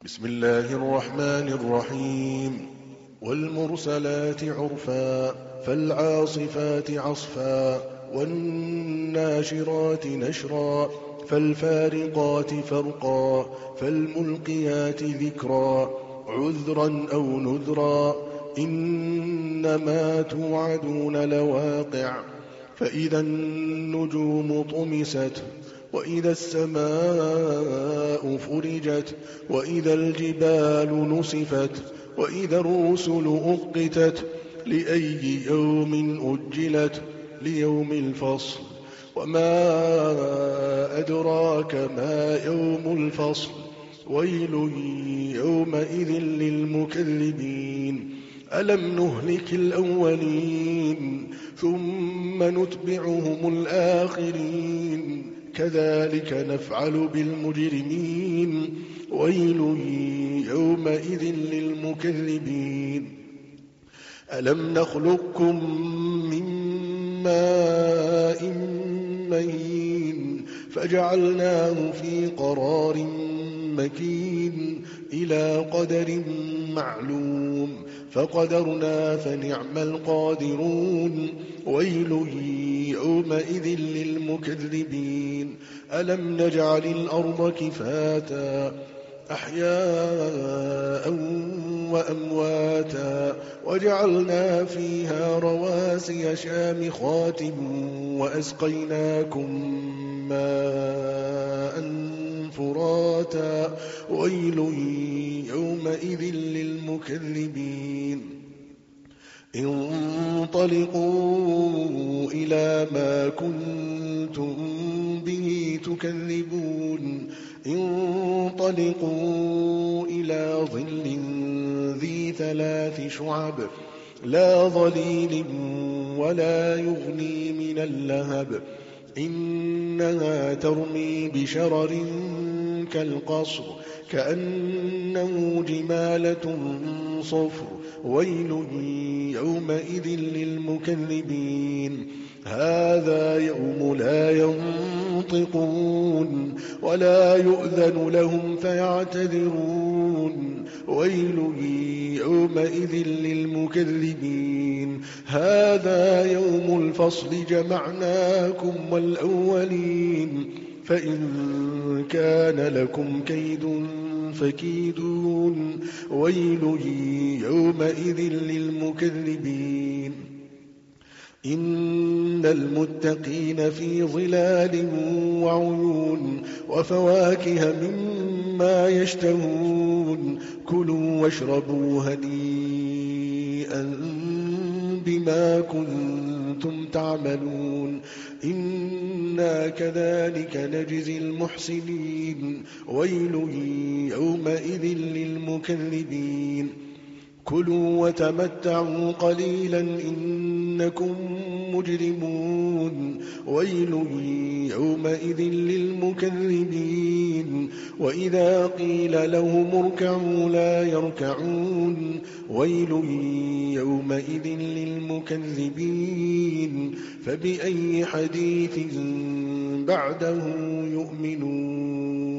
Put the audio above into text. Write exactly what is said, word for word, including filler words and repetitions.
بسم الله الرحمن الرحيم والمرسلات عرفا فالعاصفات عصفا والناشرات نشرا فالفارقات فرقا فالملقيات ذكرا عذرا أو نذرا إنما توعدون لواقع فإذا النجوم طمست وإذا السماء فرجت وإذا الجبال نسفت وإذا الرسل أقتت لأي يوم أجلت ليوم الفصل وما أدراك ما يوم الفصل ويل يومئذ للمكذبين ألم نهلك الأولين ثم نتبعهم الآخرين كذلك نفعل بالمجرمين ويل يومئذ للمكذبين ألم نخلقكم من ماء مهين فجعلناه في قرار مكين إلى قدر معلوم فقدرنا فنعم القادرون ويل يومئذ للمكذبين ألم نجعل الأرض كفاتا أحياء وأمواتا وجعلنا فيها رواسي شامخات وأسقيناكم ماء فراتا ويل يومئذ للمكذبين انطلقوا إلى ما كنتم به تكذبون انطلقوا إلى ظل ذي ثلاث شعب لا ظليل ولا يغني من اللهب إنها ترمي بشرر كالقصر كأنه جمالة صفر ويل يومئذ للمكذبين هذا يوم لا ينطقون ولا يؤذن لهم فيعتذرون ويل يومئذ للمكذبين هذا يوم الفصل جمعناكم والأولين فإن كان لكم كيد فكيدون ويل يومئذ للمكذبين إن المتقين في ظلال وعيون وفواكه مما يشتهون كلوا واشربوا هنيئا بما كنتم تعملون إنا كذلك نجزي المحسنين ويل يومئذ للمكذبين كلوا وتمتعوا قليلا إنكم مجرمون ويل يومئذ للمكذبين وإذا قيل لهم اركعوا لا يركعون ويل يومئذ للمكذبين فبأي حديث بعده يؤمنون